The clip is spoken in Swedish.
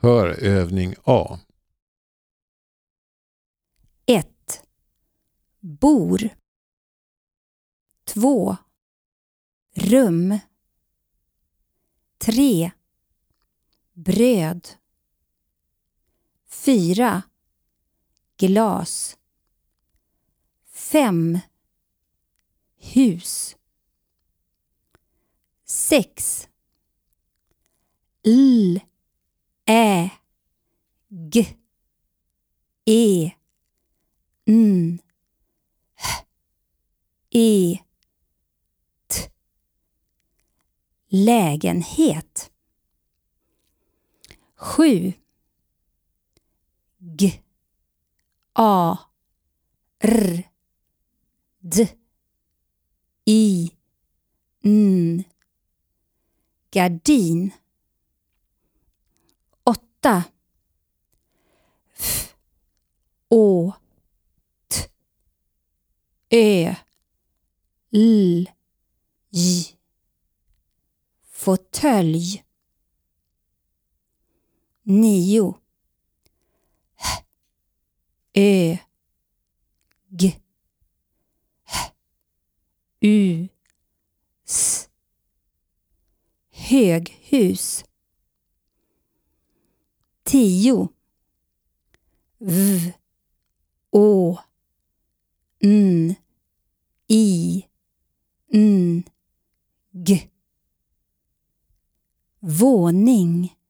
Hör övning A. 1. Bor. 2. Rum. 3. Bröd. 4. Glas. 5. Hus. 6. L. Ä. G. E. N. H. E. T. Lägenhet. 7. G. A. R. D. I. N. Gardin. 8. F. Å. T. Ö. L. J. Fåtölj. 9. H. Ö. G. H. U. S. Höghus. 10. V. Å. N. I. N. G. Våning.